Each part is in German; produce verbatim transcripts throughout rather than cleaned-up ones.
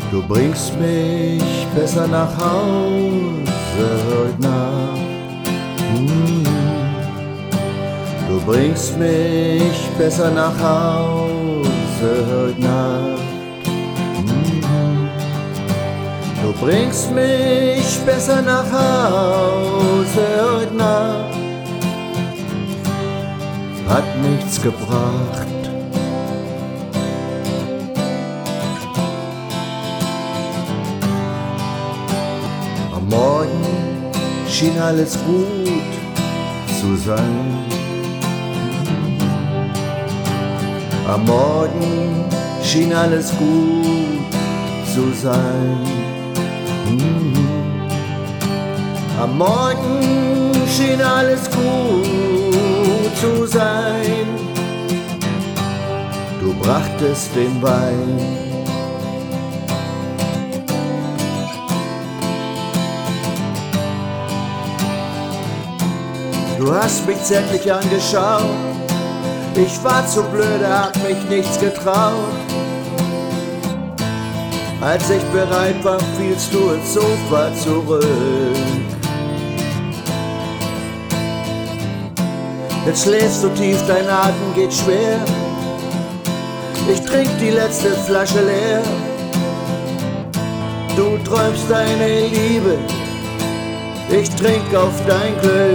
Du bringst mich besser nach Hause heute Nacht. Mm. Du bringst mich besser nach Hause heute Nacht. Mm. Du bringst mich besser nach Hause heute Nacht. Hat nichts gebracht. Am Morgen schien alles gut zu sein. Am Morgen schien alles gut zu sein. Am Morgen schien alles gut zu sein. Du brachtest den Wein. Du hast mich zärtlich angeschaut, ich war zu blöde, hab mich nichts getraut. Als ich bereit war, fielst du ins Sofa zurück. Jetzt schläfst du tief, dein Atem geht schwer. Ich trink die letzte Flasche leer. Du träumst deine Liebe, ich trink auf dein Glück.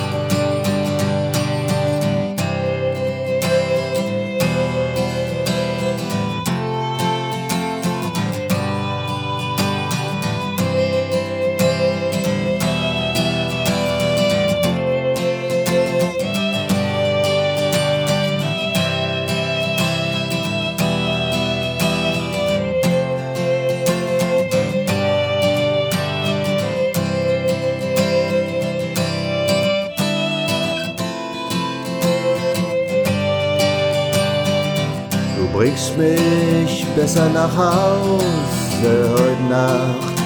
Du bringst mich besser nach Hause heute Nacht.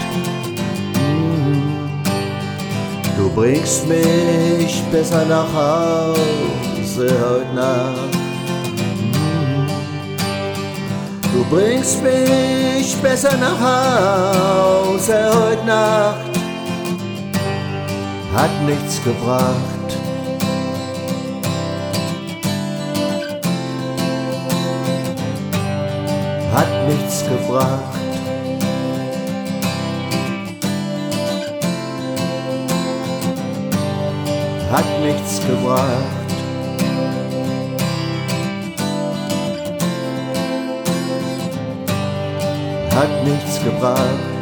Mm. Du bringst mich besser nach Hause heute Nacht. Mm. Du bringst mich besser nach Hause heute Nacht. Hat nichts gebracht. Hat nichts gebracht. Hat nichts gebracht. Hat nichts gebracht.